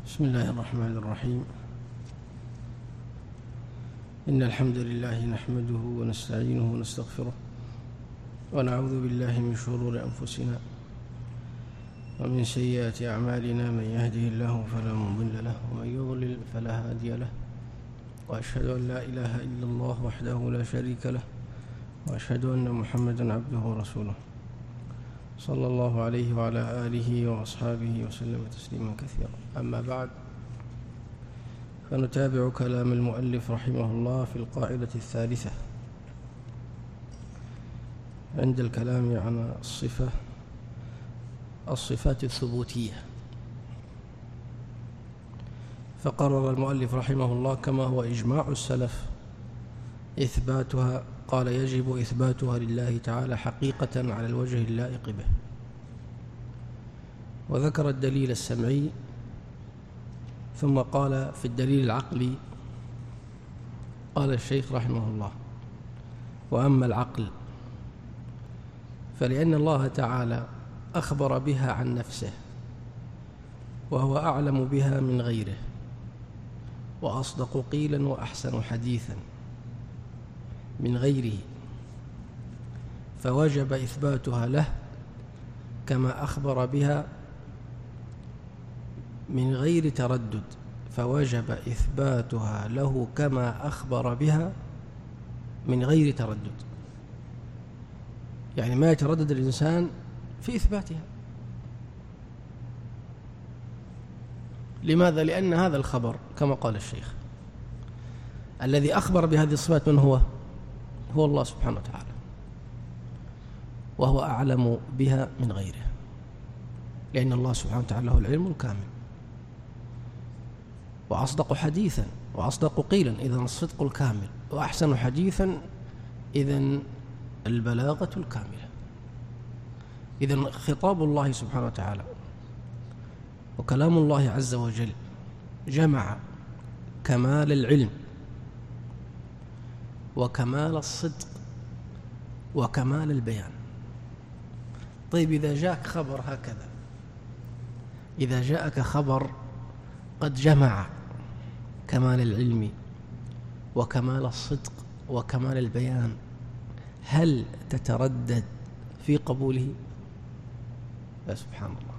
بسم الله الرحمن الرحيم. إن الحمد لله نحمده ونستعينه ونستغفره ونعوذ بالله من شرور أنفسنا ومن سيئات أعمالنا. من يهده الله فلا مضل له ومن يضلل فلا هادي له، وأشهد أن لا إله إلا الله وحده لا شريك له، وأشهد أن محمدا عبده ورسوله صلى الله عليه وعلى آله وأصحابه وسلم تسليما كثيرا. أما بعد، فنتابع كلام المؤلف رحمه الله في القاعدة الثالثة عند الكلام عن الصفات الثبوتية. فقرر المؤلف رحمه الله كما هو إجماع السلف إثباتها، قال: يجب إثباتها لله تعالى حقيقة على الوجه اللائق به. وذكر الدليل السمعي، ثم قال في الدليل العقلي، قال الشيخ رحمه الله: وأما العقل فلأن الله تعالى أخبر بها عن نفسه، وهو أعلم بها من غيره، وأصدق قيلا وأحسن حديثا من غيره، فوجب إثباتها له كما أخبر بها من غير تردد. فوجب إثباتها له كما أخبر بها من غير تردد، يعني ما يتردد الإنسان في إثباتها. لماذا؟ لأن هذا الخبر كما قال الشيخ الذي أخبر بهذه الصفات من هو الله سبحانه وتعالى، وهو أعلم بها من غيره، لأن الله سبحانه وتعالى له العلم الكامل. وأصدق حديثا وأصدق قيلا، إذن الصدق الكامل، وأحسن حديثا، إذن البلاغة الكاملة. إذن خطاب الله سبحانه وتعالى وكلام الله عز وجل جمع كمال العلم وكمال الصدق وكمال البيان. طيب، إذا جاءك خبر هكذا، إذا جاءك خبر قد جمع كمال العلم وكمال الصدق وكمال البيان، هل تتردد في قبوله؟ يا سبحان الله،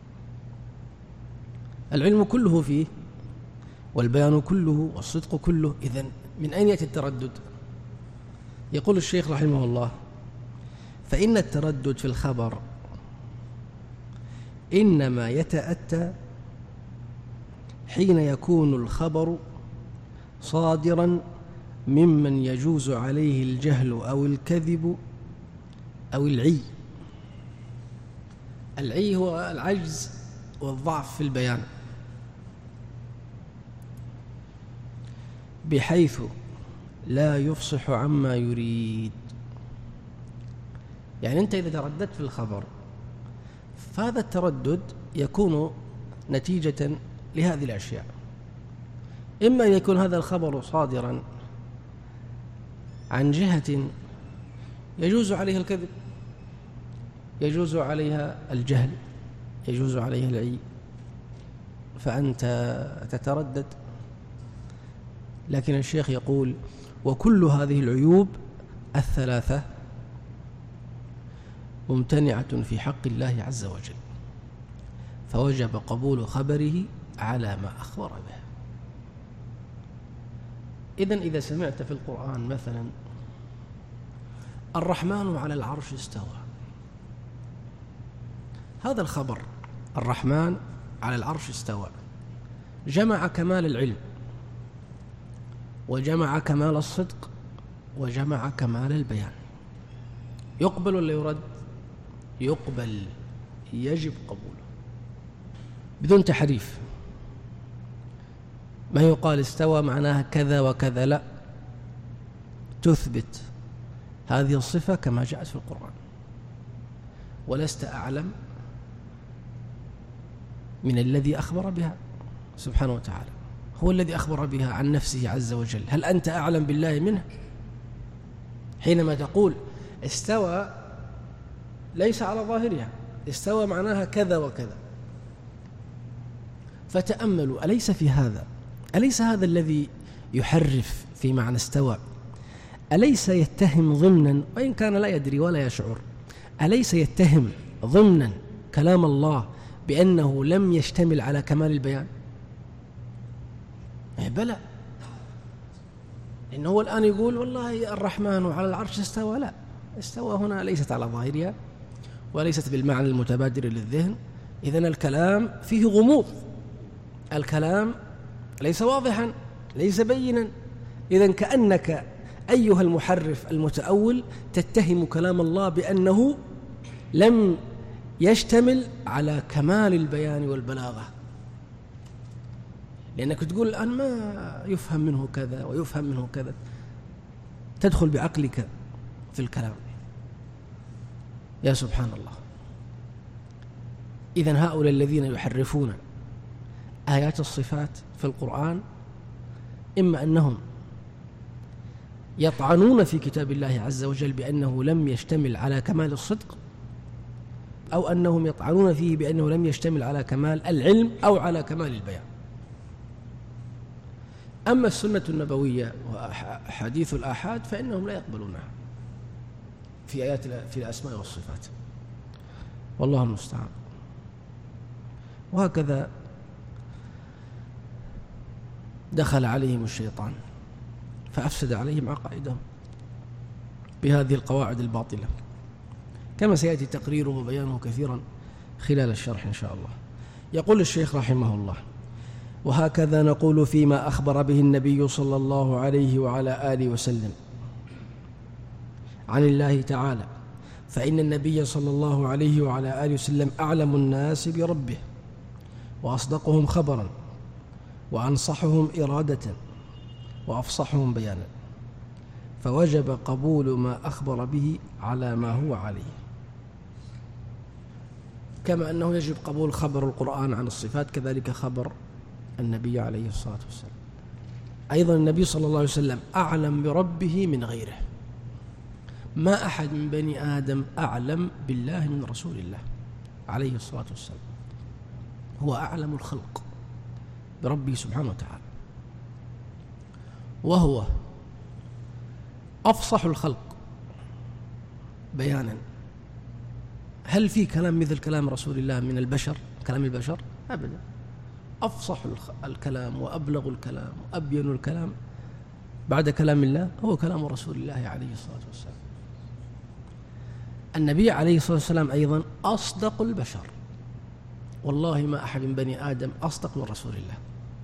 العلم كله فيه، والبيان كله، والصدق كله، إذن من أين يأتي التردد؟ يقول الشيخ رحمه الله: فإن التردد في الخبر إنما يتأتى حين يكون الخبر صادرا ممن يجوز عليه الجهل أو الكذب أو العي. العي هو العجز والضعف في البيان، بحيث لا يفصح عما يريد. يعني أنت إذا ترددت في الخبر، فهذا التردد يكون نتيجة لهذه الأشياء: إما أن يكون هذا الخبر صادرا عن جهة يجوز عليها الكذب، يجوز عليها الجهل، يجوز عليها العي، فأنت تتردد. لكن الشيخ يقول: وكل هذه العيوب الثلاثة ممتنعة في حق الله عز وجل، فوجب قبول خبره على ما أخبر به. إذن إذا سمعت في القرآن مثلا: الرحمن على العرش استوى، هذا الخبر الرحمن على العرش استوى جمع كمال العلم، وجمع كمال الصدق، وجمع كمال البيان. يقبل ولا يرد؟ يقبل، يجب قبوله بدون تحريف. ما يقال استوى معناها كذا وكذا، لا، تثبت هذه الصفة كما جاءت في القرآن، ولست أعلم من الذي أخبر بها سبحانه وتعالى. هو الذي أخبر بها عن نفسه عز وجل. هل أنت أعلم بالله منه؟ حينما تقول استوى ليس على ظاهرها، استوى معناها كذا وكذا، فتأملوا، أليس هذا الذي يحرف في معنى استوى، أليس يتهم ضمنا، وإن كان لا يدري ولا يشعر، أليس يتهم ضمنا كلام الله بأنه لم يشتمل على كمال البيان؟ بلى، إنه هو الآن يقول والله الرحمن على العرش استوى. لا، استوى هنا ليست على ظاهرها وليست بالمعنى المتبادر للذهن. إذن الكلام فيه غموض، الكلام ليس واضحا، ليس بينا. إذن كأنك أيها المحرف المتأول تتهم كلام الله بأنه لم يشتمل على كمال البيان والبلاغة، لأنك تقول الآن ما يفهم منه كذا ويفهم منه كذا، تدخل بعقلك في الكلام. يا سبحان الله. إذن هؤلاء الذين يحرفون آيات الصفات في القرآن إما أنهم يطعنون في كتاب الله عز وجل بأنه لم يشتمل على كمال الصدق، أو أنهم يطعنون فيه بأنه لم يشتمل على كمال العلم أو على كمال البيان. أما السنة النبوية وحديث الآحاد فإنهم لا يقبلونها في آيات في الأسماء والصفات، والله المستعان. وهكذا دخل عليهم الشيطان فأفسد عليهم عقائدهم بهذه القواعد الباطلة، كما سيأتي تقريره وبيانه كثيرا خلال الشرح إن شاء الله. يقول الشيخ رحمه الله: وهكذا نقول فيما أخبر به النبي صلى الله عليه وعلى آله وسلم عن الله تعالى، فإن النبي صلى الله عليه وعلى آله وسلم أعلم الناس بربه وأصدقهم خبرا وأنصحهم إرادة وأفصحهم بيانا، فوجب قبول ما أخبر به على ما هو عليه، كما أنه يجب قبول خبر القرآن عن الصفات كذلك خبر النبي عليه الصلاة والسلام. أيضا النبي صلى الله عليه وسلم أعلم بربه من غيره، ما أحد من بني آدم أعلم بالله من رسول الله عليه الصلاة والسلام، هو أعلم الخلق بربه سبحانه وتعالى، وهو أفصح الخلق بيانا. هل في كلام مثل كلام رسول الله من البشر، كلام البشر؟ أبدا. أفصح الكلام وأبلغ الكلام وأبين الكلام بعد كلام الله هو كلام رسول الله عليه الصلاة والسلام. النبي عليه الصلاة والسلام أيضا أصدق البشر، والله ما أحد من بني آدم أصدق من رسول الله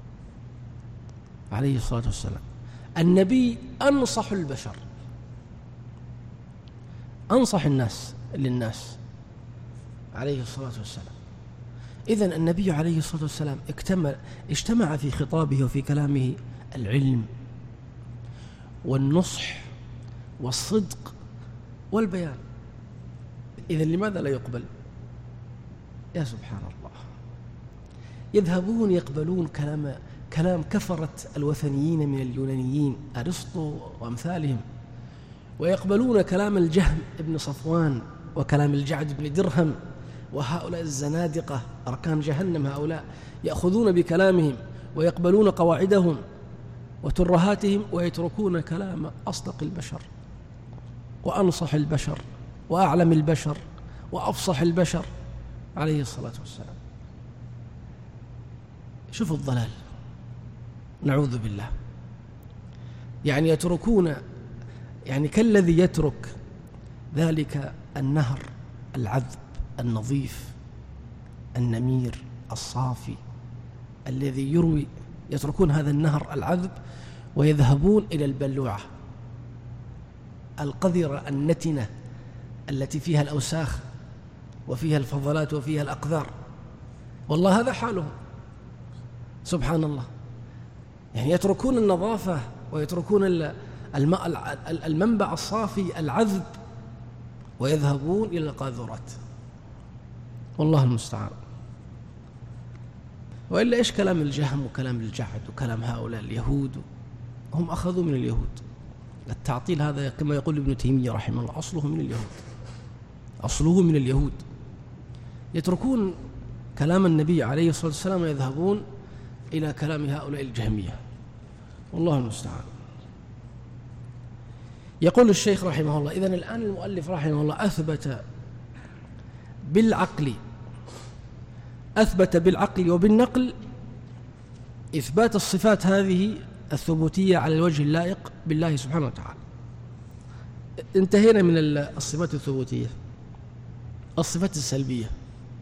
عليه الصلاة والسلام. النبي أنصح البشر، أنصح الناس للناس عليه الصلاة والسلام. إذن النبي عليه الصلاة والسلام اجتمع في خطابه وفي كلامه العلم والنصح والصدق والبيان. إذن لماذا لا يقبل؟ يا سبحان الله. يذهبون يقبلون كلام كفرة الوثنيين من اليونانيين أرسطو وأمثالهم، ويقبلون كلام الجهم ابن صفوان وكلام الجعد بن درهم، وهؤلاء الزنادقة أركان جهنم، هؤلاء يأخذون بكلامهم ويقبلون قواعدهم وترهاتهم، ويتركون كلام أصدق البشر وأنصح البشر وأعلم البشر وأفصح البشر عليه الصلاة والسلام. شوفوا الضلال، نعوذ بالله. يعني يتركون، يعني كالذي يترك ذلك النهر العذب النظيف النمير الصافي الذي يروي، يتركون هذا النهر العذب ويذهبون إلى البلوعة القذرة النتنة التي فيها الأوساخ وفيها الفضلات وفيها الأقذار. والله هذا حالهم سبحان الله. يعني يتركون النظافة ويتركون الماء المنبع الصافي العذب ويذهبون إلى القاذورات، والله المستعان. وإلا إيش كلام الجهم وكلام الجعد وكلام هؤلاء اليهود؟ هم أخذوا من اليهود التعطيل هذا، كما يقول ابن تيمية رحمه الله، أصله من اليهود، أصله من اليهود. يتركون كلام النبي عليه الصلاة والسلام ويذهبون إلى كلام هؤلاء الجهمية، والله المستعان. يقول الشيخ رحمه الله: إذن الآن المؤلف رحمه الله أثبت بالعقل وبالنقل إثبات الصفات هذه الثبوتية على الوجه اللائق بالله سبحانه وتعالى. انتهينا من الصفات الثبوتية. الصفات السلبية،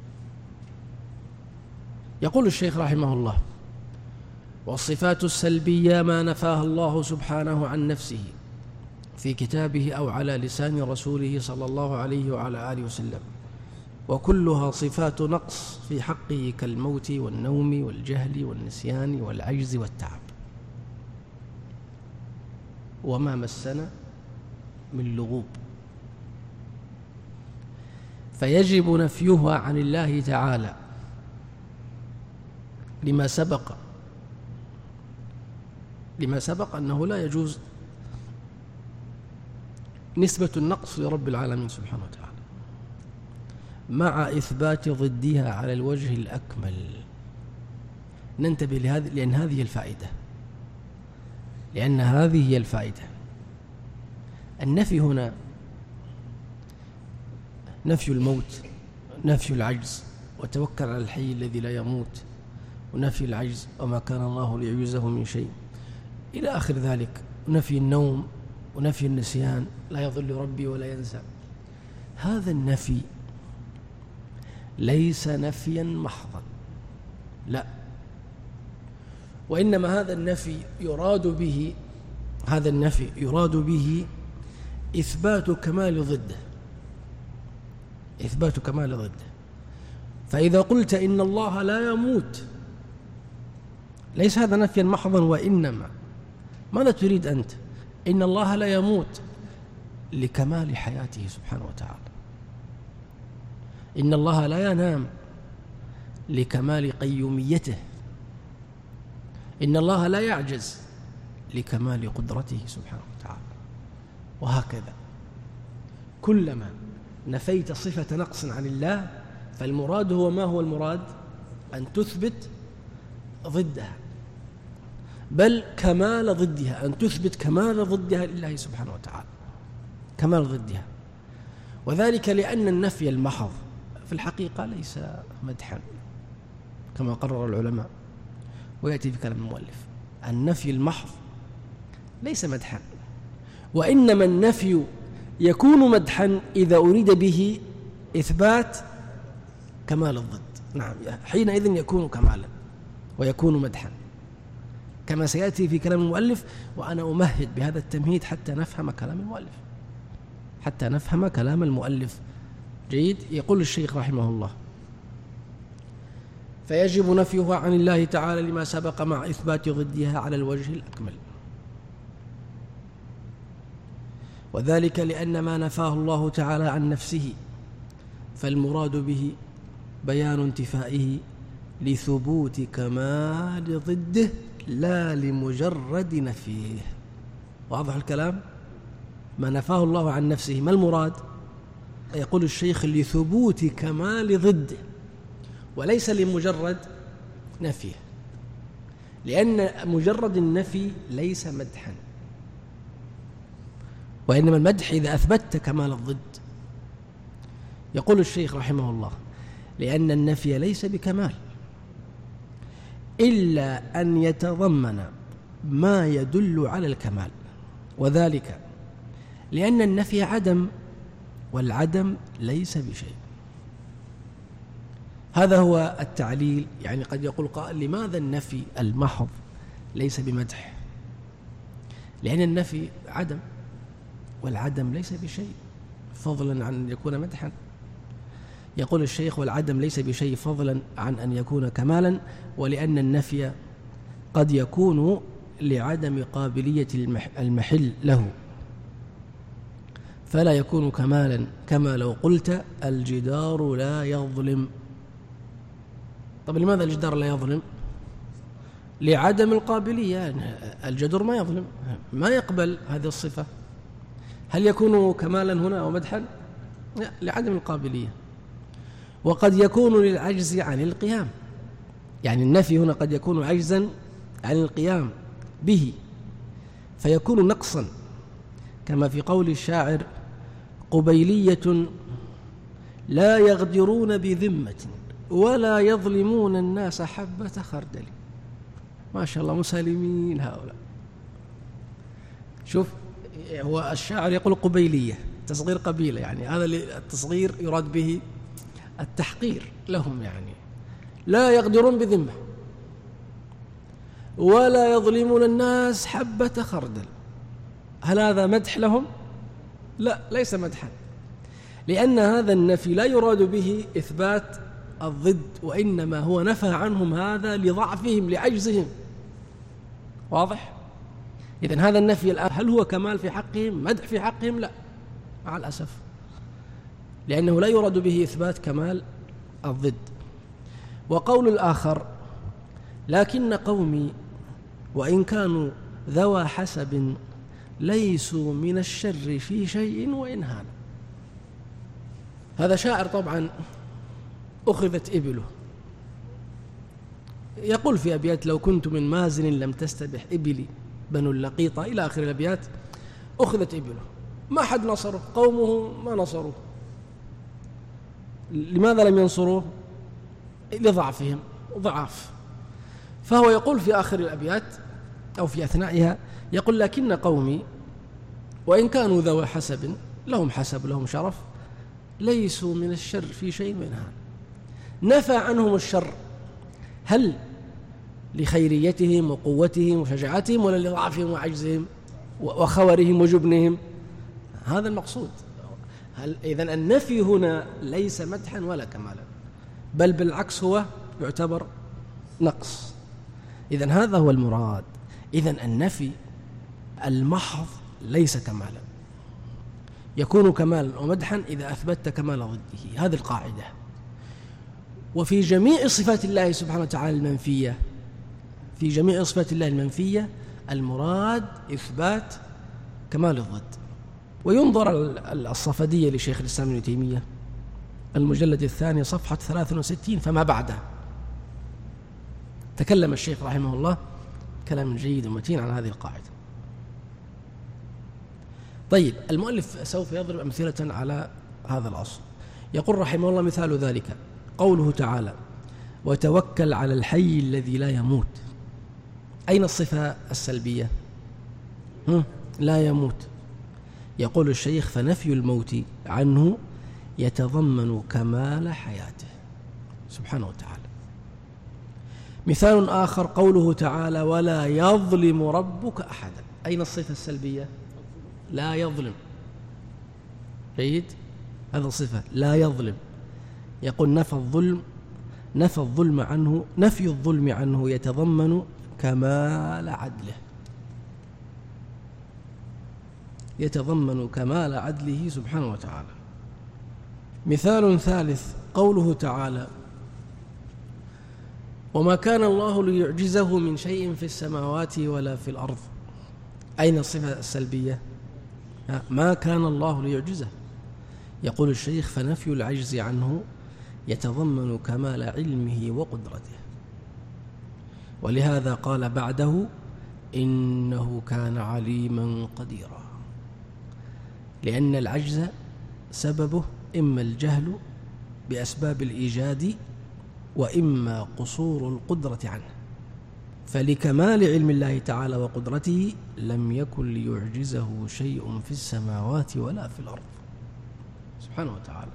يقول الشيخ رحمه الله: والصفات السلبية ما نفاها الله سبحانه عن نفسه في كتابه أو على لسان رسوله صلى الله عليه وعلى آله وسلم، وكلها صفات نقص في حقه كالموت والنوم والجهل والنسيان والعجز والتعب، وما مسنا من لغوب، فيجب نفيها عن الله تعالى لما سبق أنه لا يجوز نسبة النقص لرب العالمين سبحانه وتعالى، مع إثبات ضدها على الوجه الأكمل. ننتبه لهذه، لأن هذه هي الفائدة. النفي هنا نفي الموت، نفي العجز، وتوكل على الحي الذي لا يموت، ونفي العجز وما كان الله ليعجزه من شيء إلى آخر ذلك، ونفي النوم، ونفي النسيان، لا يضل ربي ولا ينسى. هذا النفي ليس نفيا محضا، لا، وإنما هذا النفي يراد به إثبات كمال ضده. فإذا قلت إن الله لا يموت ليس هذا نفيا محضا، وإنما ماذا تريد أنت؟ إن الله لا يموت لكمال حياته سبحانه وتعالى، إن الله لا ينام لكمال قيوميته، إن الله لا يعجز لكمال قدرته سبحانه وتعالى. وهكذا كلما نفيت صفة نقص عن الله فالمراد هو ما هو المراد؟ أن تثبت ضدها، بل كمال ضدها، أن تثبت كمال ضدها لله سبحانه وتعالى، كمال ضدها. وذلك لأن النفي المحض في الحقيقة ليس مدحا كما قرر العلماء، ويأتي في كلام المؤلف: النفي المحض ليس مدحا، وإنما النفي يكون مدحا إذا أريد به إثبات كمال الضد. نعم، حينئذ يكون كمالا ويكون مدحا، كما سيأتي في كلام المؤلف. وأنا أمهد بهذا التمهيد حتى نفهم كلام المؤلف. جيد. يقول الشيخ رحمه الله: فيجب نفيها عن الله تعالى لما سبق مع إثبات ضدها على الوجه الأكمل، وذلك لأن ما نفاه الله تعالى عن نفسه فالمراد به بيان انتفائه لثبوت كمال ضده لا لمجرد نفيه. واضح الكلام؟ ما نفاه الله عن نفسه ما المراد؟ يقول الشيخ: لثبوت كمال ضده، وليس لمجرد نفيه، لأن مجرد النفي ليس مدحا، وإنما المدح إذا أثبتت كمال الضد. يقول الشيخ رحمه الله: لأن النفي ليس بكمال إلا أن يتضمن ما يدل على الكمال، وذلك لأن النفي عدم، والعدم ليس بشيء. هذا هو التعليل. يعني قد يقول قائل: لماذا النفي المحض ليس بمدح؟ لأن النفي عدم، والعدم ليس بشيء فضلا عن أن يكون مدحا. يقول الشيخ: والعدم ليس بشيء فضلا عن أن يكون كمالا، ولأن النفي قد يكون لعدم قابلية المحل له، فلا يكون كمالا، كما لو قلت الجدار لا يظلم. طب لماذا الجدار لا يظلم؟ لعدم القابلية، الجدر ما يظلم، ما يقبل هذه الصفة. هل يكون كمالا هنا أو مدحا؟ لا، لعدم القابلية. وقد يكون للعجز عن القيام، يعني النفي هنا قد يكون عجزا عن القيام به فيكون نقصا، كما في قول الشاعر: قبيلية لا يغدرون بذمة ولا يظلمون الناس حبة خردل. ما شاء الله مسالمين هؤلاء. شوف، هو الشاعر يقول قبيلية، تصغير قبيلة، يعني هذا التصغير يراد به التحقير لهم، يعني لا يغدرون بذمة ولا يظلمون الناس حبة خردل. هل هذا مدح لهم؟ لا، ليس مدحا، لأن هذا النفي لا يراد به إثبات الضد، وإنما هو نفى عنهم هذا لضعفهم لعجزهم. واضح؟ إذن هذا النفي الآن هل هو كمال في حقهم، مدح في حقهم؟ لا، مع الأسف، لأنه لا يراد به إثبات كمال الضد. وقول الآخر: لكن قومي وإن كانوا ذوى حسب ليسوا من الشر في شيء وإن هان. هذا شاعر طبعا أخذت إبله، يقول في أبيات: لو كنت من مازن لم تستبح إبلي بنو اللقيطة، إلى آخر الأبيات. أخذت إبله، ما حد نصره، قومه ما نصروه. لماذا لم ينصروه؟ لضعفهم، ضعاف. فهو يقول في آخر الأبيات أو في أثنائها، يقول: لكن قومي وإن كانوا ذوى حسب، لهم حسب لهم شرف، ليسوا من الشر في شيء منها. نفى عنهم الشر، هل لخيريتهم وقوتهم وشجاعتهم ولا لضعفهم وعجزهم وخورهم وجبنهم؟ هذا المقصود. إذن النفي هنا ليس مدحا ولا كمالا، بل بالعكس هو يعتبر نقص. إذن هذا هو المراد. إذن النفي المحض ليس كمالا، يكون كمالا ومدحا إذا أثبتت كمال ضده. هذه القاعدة. وفي جميع صفات الله سبحانه وتعالى المنفية، في جميع صفات الله المنفية المراد إثبات كمال الضد. وينظر الصفدية لشيخ الإسلام ابن تيمية المجلد الثاني صفحة 63 فما بعدها، تكلم الشيخ رحمه الله كلام جيد ومتين عن هذه القاعدة. طيب، المؤلف سوف يضرب أمثلة على هذا الأصل. يقول رحمه الله: مثال ذلك قوله تعالى: وتوكل على الحي الذي لا يموت. أين الصفة السلبية؟ لا يموت. يقول الشيخ: فنفي الموت عنه يتضمن كمال حياته سبحانه وتعالى. مثال آخر قوله تعالى: ولا يظلم ربك أحدا. أين الصفة السلبية؟ لا يظلم. جيد، هذا الصفة لا يظلم. يقول: نفى الظلم عنه، نفي الظلم عنه يتضمن كمال عدله، يتضمن كمال عدله سبحانه وتعالى. مثال ثالث قوله تعالى: وما كان الله ليعجزه من شيء في السماوات ولا في الأرض. أين الصفة السلبية؟ ما كان الله ليعجزه. يقول الشيخ: فنفي العجز عنه يتضمن كمال علمه وقدرته. ولهذا قال بعده: إنه كان عليما قديرا، لأن العجز سببه إما الجهل بأسباب الإيجاد وإما قصور القدرة عنه، فلكمال علم الله تعالى وقدرته لم يكن ليعجزه شيء في السماوات ولا في الأرض سبحانه وتعالى.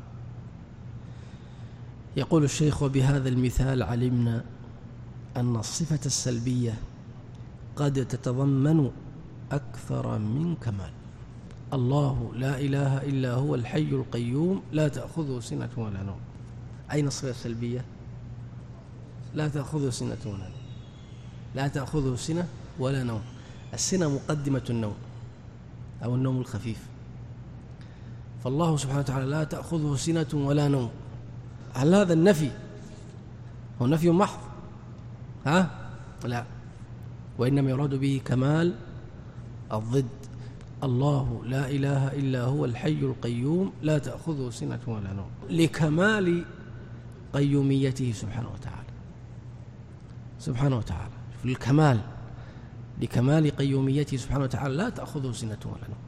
يقول الشيخ: وبهذا المثال علمنا أن الصفة السلبية قد تتضمن أكثر من كمال. الله لا إله إلا هو الحي القيوم لا تأخذه سنة ولا نوم. أين الصفة السلبية؟ لا تأخذه سنة ولا نوم، لا تأخذه سنة ولا نوم. السنة مقدمة النوم أو النوم الخفيف، فالله سبحانه وتعالى لا تأخذه سنة ولا نوم. هل هذا النفي هو نفي محض؟ لا، وإنما يراد به كمال الضد. الله لا إله إلا هو الحي القيوم لا تأخذه سنة ولا نوم، لكمال قيوميته سبحانه وتعالى. سبحانه وتعالى في الكمال، لكمال قيوميته سبحانه وتعالى لا تأخذه سنة ولا نوم.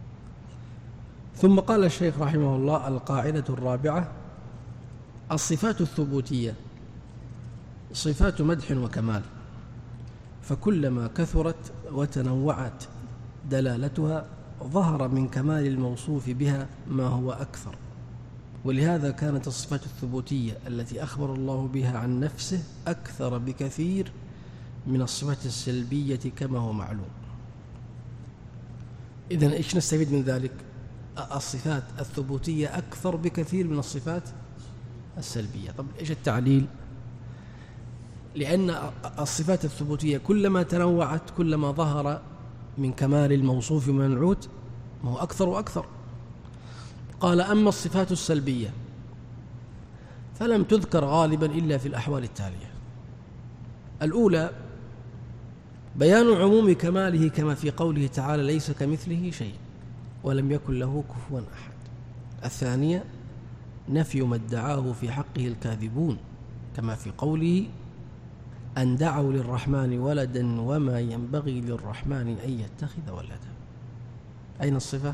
ثم قال الشيخ رحمه الله: القاعدة الرابعة: الصفات الثبوتية صفات مدح وكمال، فكلما كثرت وتنوعت دلالتها ظهر من كمال الموصوف بها ما هو أكثر. ولهذا كانت الصفات الثبوتية التي أخبر الله بها عن نفسه أكثر بكثير من الصفات السلبية كما هو معلوم. إذن إيش نستفيد من ذلك؟ الصفات الثبوتية أكثر بكثير من الصفات السلبية. طب إيش التعليل؟ لأن الصفات الثبوتية كلما تنوعت كلما ظهر من كمال الموصوف والمنعوت ما هو أكثر وأكثر. قال: أما الصفات السلبية فلم تذكر غالبا إلا في الأحوال التالية: الأولى بيان عموم كماله كما في قوله تعالى: ليس كمثله شيء ولم يكن له كفوا أحد. الثانية نفي ما ادعاه في حقه الكاذبون كما في قوله: أن دعوا للرحمن ولدا وما ينبغي للرحمن أن يتخذ ولدا. أين الصفة؟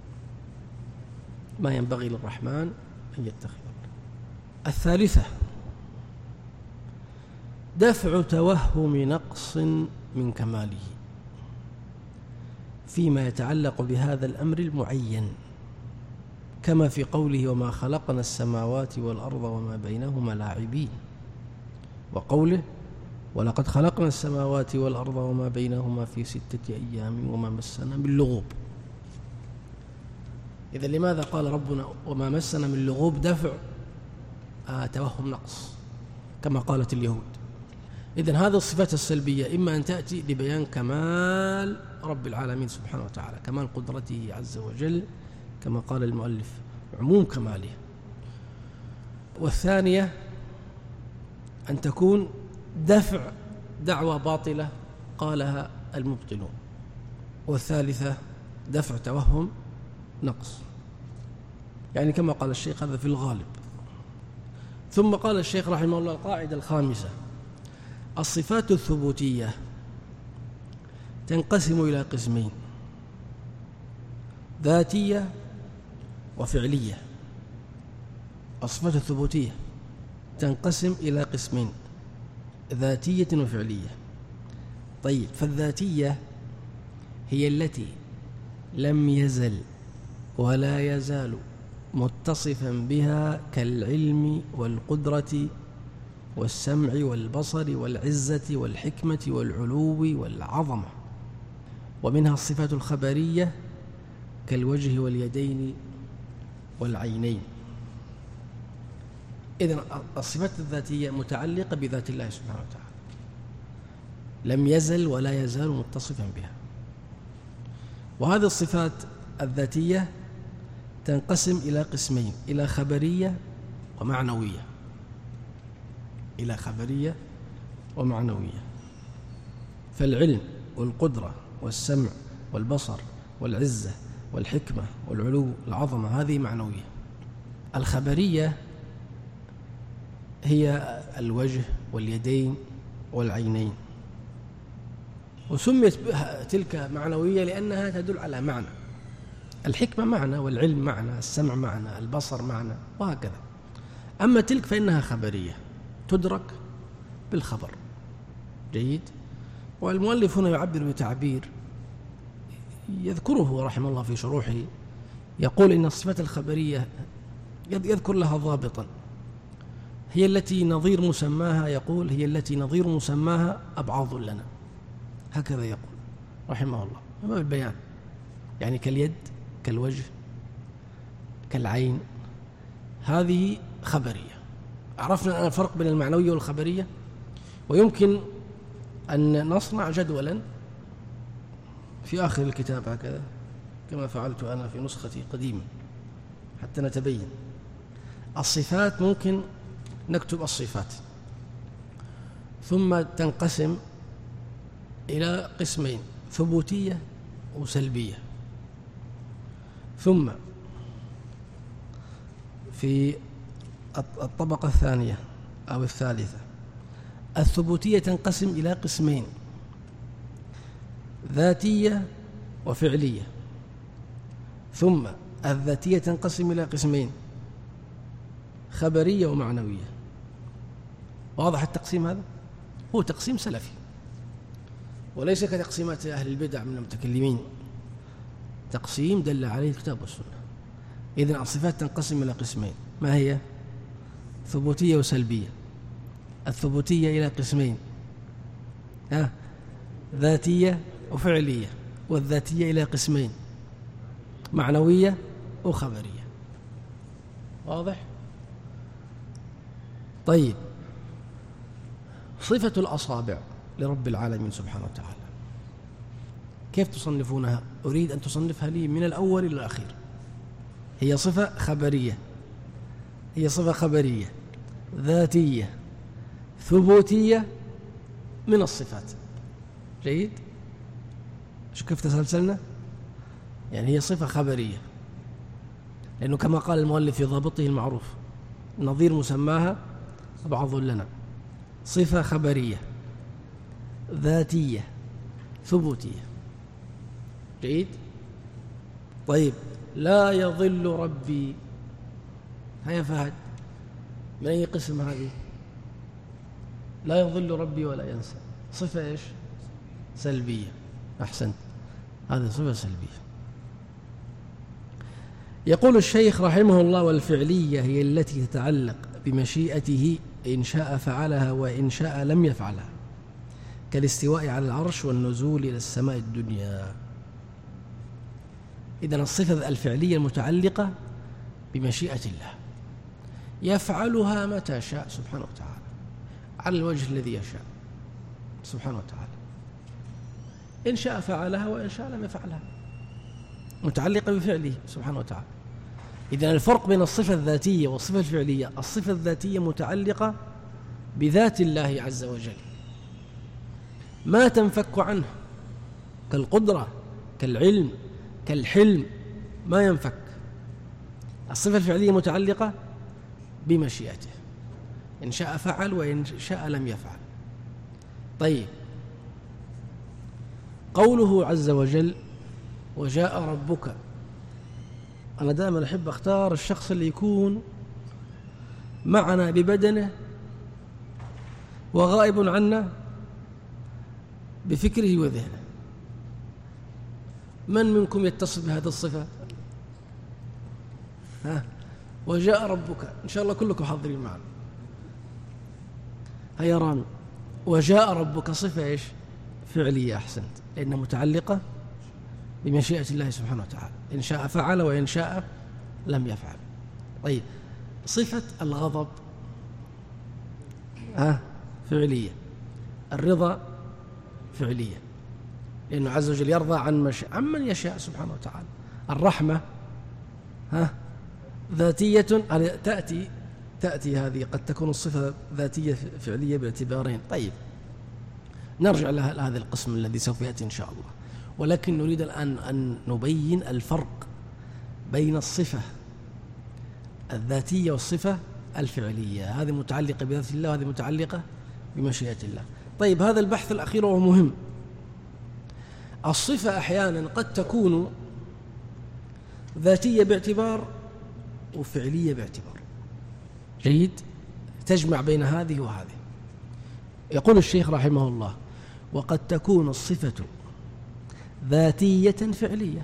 ما ينبغي للرحمن أن يتخذ ولدا. الثالثة دفع توهم نقص من كماله فيما يتعلق بهذا الأمر المعين كما في قوله: وما خلقنا السماوات والأرض وما بينهما لاعبين، وقوله: ولقد خلقنا السماوات والأرض وما بينهما في 6 أيام وما مسنا من لغوب. إذا لماذا قال ربنا وما مسنا من لغوب؟ دفع توهم نقص كما قالت اليهود. إذن هذه الصفات السلبية إما أن تأتي لبيان كمال رب العالمين سبحانه وتعالى، كمال قدرته عز وجل كما قال المؤلف، عموم كماله. والثانية أن تكون دفع دعوى باطلة قالها المبطلون. والثالثة دفع توهم نقص، يعني كما قال الشيخ هذا في الغالب. ثم قال الشيخ رحمه الله: القاعدة الخامسة: الصفات الثبوتية تنقسم إلى قسمين: ذاتية وفعلية. الصفات الثبوتية تنقسم إلى قسمين: ذاتية وفعلية. طيب، فالذاتية هي التي لم يزل ولا يزال متصفا بها كالعلم والقدرة والسمع والبصر والعزة والحكمة والعلو والعظمة. ومنها الصفات الخبرية كالوجه واليدين والعينين. إذن الصفات الذاتية متعلقة بذات الله سبحانه وتعالى، لم يزل ولا يزال متصفا بها. وهذه الصفات الذاتية تنقسم إلى قسمين: إلى خبرية ومعنوية. إلى خبرية ومعنوية. فالعلم والقدرة والسمع والبصر والعزة والحكمة والعلو والعظمة هذه معنوية. الخبرية هي الوجه واليدين والعينين، وسميت تلك معنوية لأنها تدل على معنى. الحكمة معنى، والعلم معنى، السمع معنى، البصر معنى، وهكذا. أما تلك فإنها خبرية تدرك بالخبر. جيد. والمؤلف هنا يعبر بتعبير يذكره رحمه الله في شروحه، يقول إن الصفات الخبرية يذكر لها ضابطا، هي التي نظير مسماها، يقول هي التي نظير مسماها أبعاض لنا، هكذا يقول رحمه الله. ما البيان؟ يعني كاليد، كالوجه، كالعين، هذه خبرية. عرفنا الفرق بين المعنوية والخبرية. ويمكن أن نصنع جدولا في آخر الكتاب هكذا كما فعلت أنا في نسختي قديما حتى نتبين الصفات. ممكن نكتب الصفات ثم تنقسم إلى قسمين: ثبوتية وسلبية. ثم في الطبقة الثانية أو الثالثة الثبوتية تنقسم إلى قسمين: ذاتية وفعلية. ثم الذاتية تنقسم إلى قسمين: خبرية ومعنوية. واضح التقسيم هذا؟ هو تقسيم سلفي وليس كتقسيمات أهل البدع من المتكلمين، تقسيم دل عليه الكتاب والسنة. إذن الصفات تنقسم إلى قسمين، ما هي؟ ثبوتية وسلبية. الثبوتية إلى قسمين: ذاتية وفعلية. والذاتية إلى قسمين: معنوية وخبرية. واضح؟ طيب، صفة الأصابع لرب العالمين سبحانه وتعالى كيف تصنفونها؟ أريد أن تصنفها لي من الأول إلى الأخير. هي صفة خبرية، هي صفة خبرية، ذاتية، ثبوتية، من الصفات. جيد؟ شو كيف تسلسلنا؟ يعني هي صفة خبرية، لأنه كما قال المؤلف في ضابطه المعروف: نظير مسماها بعض لنا. صفة خبرية، ذاتية، ثبوتية. جيد؟ طيب، لا يضل ربي، هيا فهد، من أي قسم هذه؟ لا يضل ربي ولا ينسى. صفة إيش؟ سلبية. أحسنت، هذه صفة سلبية. يقول الشيخ رحمه الله: والفعلية هي التي تتعلق بمشيئته، إن شاء فعلها وإن شاء لم يفعلها، كالاستواء على العرش والنزول إلى السماء الدنيا. إذن الصفة الفعلية المتعلقة بمشيئة الله، يفعلها متى شاء سبحانه وتعالى على الوجه الذي يشاء سبحانه وتعالى. إن شاء فعلها وإن شاء لم يفعلها، متعلقة بفعله سبحانه وتعالى. إذن الفرق بين الصفة الذاتية والصفة الفعلية: الصفة الذاتية متعلقة بذات الله عز وجل، ما تنفك عنه، كالقدرة، كالعلم، كالحلم، ما ينفك. الصفة الفعلية متعلقة بمشيئته، إن شاء فعل وإن شاء لم يفعل. طيب، قوله عز وجل: وجاء ربك، أنا دائما أحب أختار الشخص اللي يكون معنا ببدنه وغائب عنا بفكره وذهنه. من منكم يتصف بهذه الصفة؟ وجاء ربك، إن شاء الله كلكم حاضرين معنا. هيا رامي، وجاء ربك صفة إيش؟ فعلية. أحسنت، لأنها متعلقة بمشيئة الله سبحانه وتعالى، إن شاء فعل وإن شاء لم يفعل. طيب، صفة الغضب فعلية، الرضا فعلية، لأنه عز وجل يرضى عن من يشاء سبحانه وتعالى. الرحمة ذاتية، تأتي هذه قد تكون الصفة ذاتية فعلية باعتبارين. طيب، نرجع لهذا القسم الذي سوف يأتي إن شاء الله، ولكن نريد الآن أن نبين الفرق بين الصفة الذاتية والصفة الفعلية. هذه متعلقة بذات الله وهذه متعلقة بمشيئة الله. طيب، هذا البحث الأخير وهو مهم. الصفة أحيانا قد تكون ذاتية باعتبار وفعلية باعتبار. جيد؟ تجمع بين هذه وهذه. يقول الشيخ رحمه الله: وقد تكون الصفة ذاتية فعلية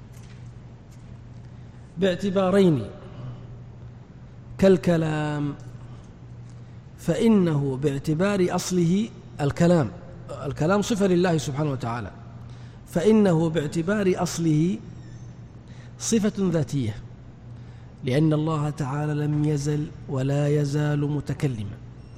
باعتبارين، كالكلام، فإنه باعتبار أصله الكلام صفة لله سبحانه وتعالى، فإنه باعتبار أصله صفة ذاتية، لأن الله تعالى لم يزل ولا يزال متكلما.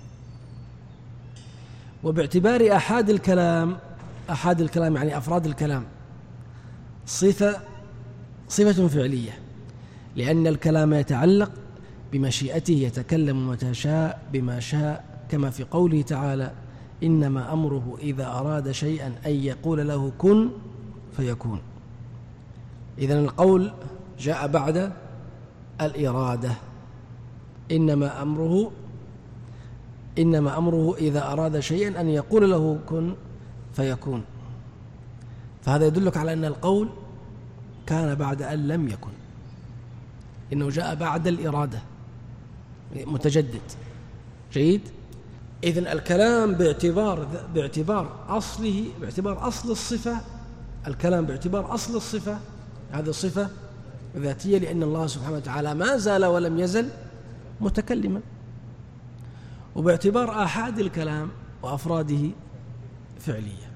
وباعتبار أحاد الكلام يعني أفراد الكلام، صفة فعلية، لأن الكلام يتعلق بمشيئته، يتكلم متى شاء بما شاء، كما في قوله تعالى: إنما أمره إذا أراد شيئا أن يقول له كن فيكون. إذن القول جاء بعد الإرادة، إنما أمره إنما أمره إذا أراد شيئا أن يقول له كن فيكون. فهذا يدلك على أن القول كان بعد أن لم يكن، إنه جاء بعد الإرادة، متجدد. جيد. إذن الكلام باعتبار أصله، باعتبار أصل الصفة، الكلام باعتبار أصل الصفة، هذه الصفة ذاتية، لأن الله سبحانه وتعالى ما زال ولم يزل متكلما. وباعتبار آحاد الكلام وأفراده فعلية،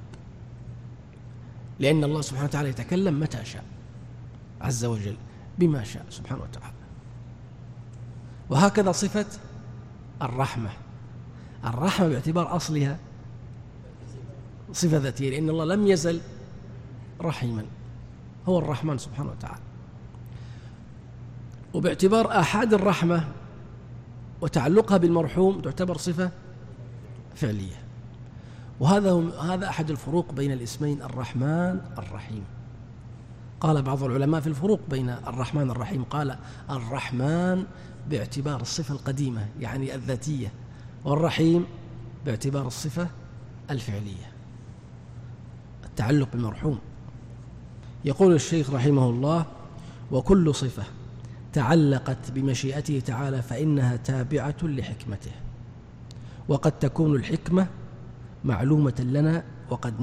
لأن الله سبحانه وتعالى يتكلم متى شاء عز وجل بما شاء سبحانه وتعالى. وهكذا صفة الرحمة، الرحمة باعتبار أصلها صفة ذاتية، لأن الله لم يزل رحيما، هو الرحمن سبحانه وتعالى. وباعتبار آحاد الرحمة وتعلقها بالمرحوم تعتبر صفة فعلية. وهذا أحد الفروق بين الاسمين الرحمن الرحيم. قال بعض العلماء في الفروق بين الرحمن الرحيم، قال الرحمن باعتبار الصفة القديمة يعني الذاتية، والرحيم باعتبار الصفة الفعلية، التعلق بالمرحوم. يقول الشيخ رحمه الله: وكل صفة تعلقت بمشيئته تعالى فإنها تابعة لحكمته، وقد تكون الحكمة معلومة لنا وقد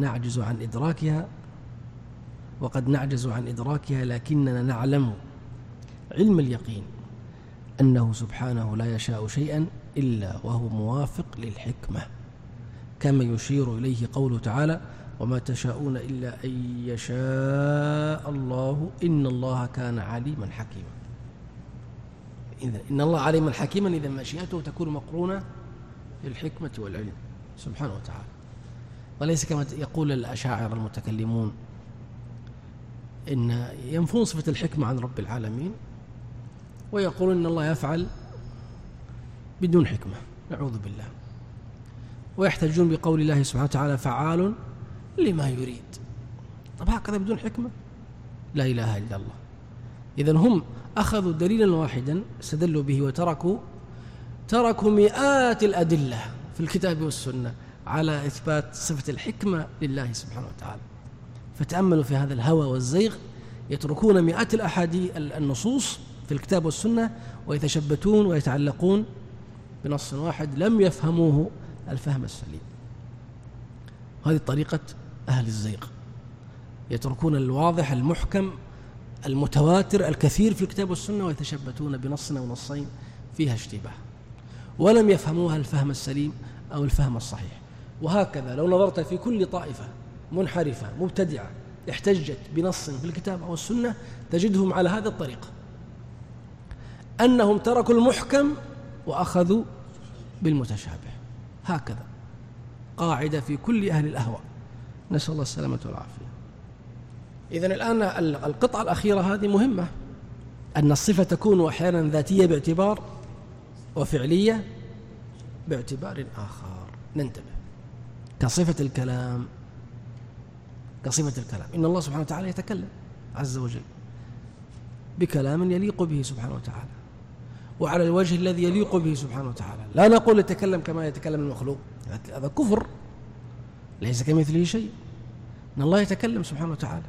نعجز عن إدراكها، لكننا نعلم علم اليقين أنه سبحانه لا يشاء شيئا إلا وهو موافق للحكمة، كما يشير إليه قوله تعالى: وما تشاءون إلا أن يشاء الله إن الله كان عليما حكيما. إن الله عليما حكيما، إذا مشيئته تكون مقرونة للحكمة والعلم سبحانه وتعالى، وليس كما يقول الأشاعرة المتكلمون إن ينفون صفة الحكمة عن رب العالمين ويقولون إن الله يفعل بدون حكمة، نعوذ بالله، ويحتجون بقول الله سبحانه وتعالى: فعال لما يريد. طب هكذا بدون حكمة؟ لا إله إلا الله. إذن هم أخذوا دليلا واحدا استدلوا به وتركوا مئات الأدلة في الكتاب والسنة على إثبات صفة الحكمة لله سبحانه وتعالى. فتأملوا في هذا الهوى والزيغ، يتركون مئات الأحاديث النصوص في الكتاب والسنة ويتشبتون ويتعلقون بنص واحد لم يفهموه الفهم السليم. هذه طريقة أهل الزيغ، يتركون الواضح المحكم المتواتر الكثير في الكتاب والسنة ويتشبتون بنص أو نصين فيها اشتباه، ولم يفهموها الفهم السليم أو الفهم الصحيح. وهكذا لو نظرت في كل طائفة منحرفة مبتدعة احتجت بنص في الكتاب أو السنة تجدهم على هذا الطريقة، أنهم تركوا المحكم وأخذوا بالمتشابه. هكذا قاعدة في كل أهل الأهواء، نسأل الله السلامة والعافية. إذن الآن القطعة الأخيرة هذه مهمة، أن الصفة تكون أحيانا ذاتية باعتبار وفعلية باعتبار آخر. ننتبه. كصفة الكلام، إن الله سبحانه وتعالى يتكلم عز وجل بكلام يليق به سبحانه وتعالى وعلى الوجه الذي يليق به سبحانه وتعالى. لا نقول يتكلم كما يتكلم المخلوق، هذا كفر، ليس كمثله شيء. إن الله يتكلم سبحانه وتعالى،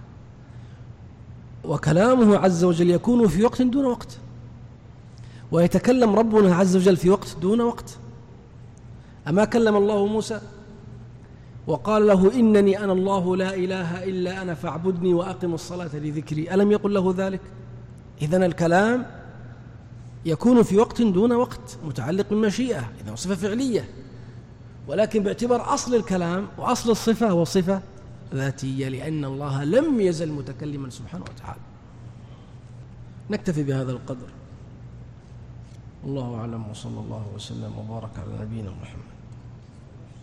وكلامه عز وجل يكون في وقت دون وقت، ويتكلم ربنا عز وجل في وقت دون وقت. أما كلم الله موسى وقال له: إنني أنا الله لا إله إلا أنا فاعبدني وأقم الصلاة لذكري، ألم يقل له ذلك؟ إذن الكلام يكون في وقت دون وقت، متعلق بالمشيئة، إذن صفة فعلية، ولكن باعتبار أصل الكلام وأصل الصفة هو صفة ذاتية، لأن الله لم يزل متكلما سبحانه وتعالى. نكتفي بهذا القدر، الله أعلم، وصلى الله وسلم وبارك على نبينا محمد.